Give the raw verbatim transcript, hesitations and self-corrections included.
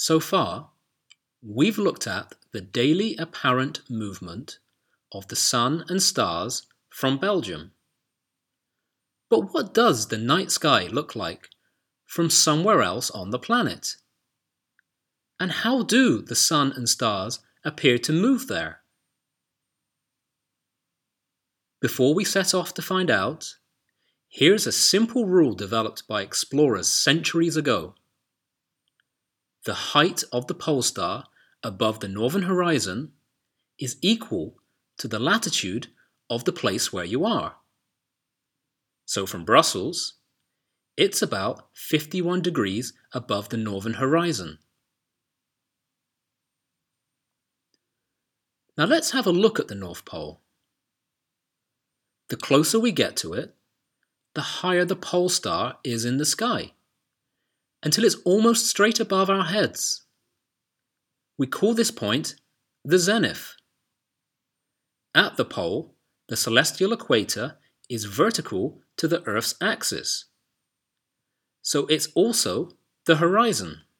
So far, we've looked at the daily apparent movement of the sun and stars from Belgium. But what does the night sky look like from somewhere else on the planet? And how do the sun and stars appear to move there? Before we set off to find out, here's a simple rule developed by explorers centuries ago. The height of the pole star above the northern horizon is equal to the latitude of the place where you are. So from Brussels, it's about fifty-one degrees above the northern horizon. Now let's have a look at the North Pole. The closer we get to it, the higher the pole star is in the sky, until it's almost straight above our heads. We call this point the zenith. At the pole, the celestial equator is vertical to the Earth's axis, so it's also the horizon.